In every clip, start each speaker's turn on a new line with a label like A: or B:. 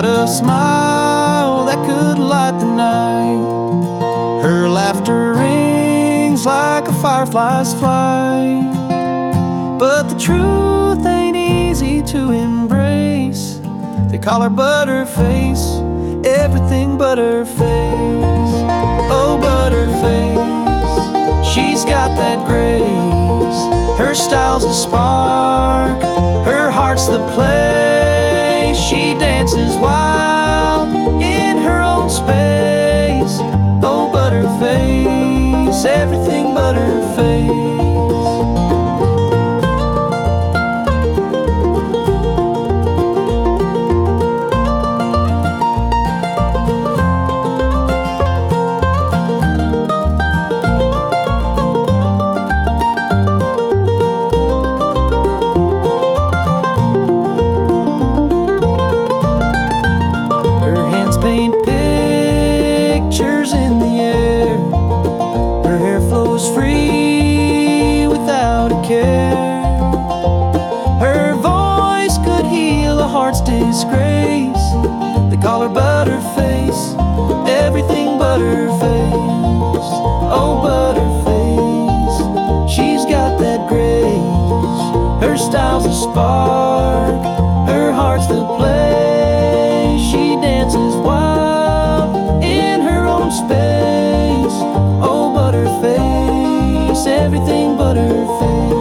A: a smile that could light the night. Her laughter rings like a firefly's flight. But the truth ain't easy to embrace. They call her Butterface, everything but her face. Oh, Butterface, she's got that grace. Her style's a spark, her heart's the place. She dances wild in her own space. Oh, Butterface, everything but her face. Paint pictures in the air. Her hair flows free without a care. Her voice could heal a heart's disgrace. They call her Butterface, everything but her face. Oh, Butterface, she's got that grace. Her style's a spark, her heart's the place. She dances wild in her own space. Oh, Butterface, everything but her face.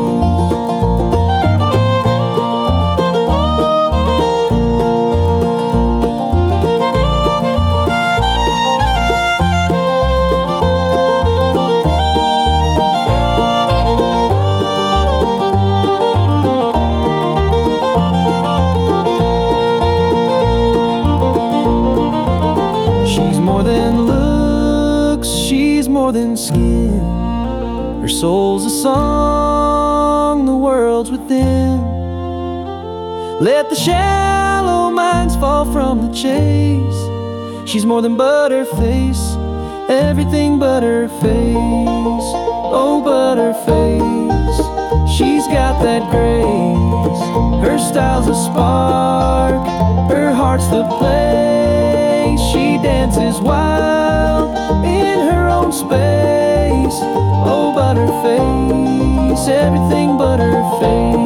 A: She's more than looks, she's more than skin. Her soul's a song, the world's within. Let the shallow minds fall from the chase. She's more than Butterface, everything but her face. Oh, Butterface, she's got that grace. Her style's a spark, her heart's the place. She dances wild in her own space. Oh, Butterface, everything but her face.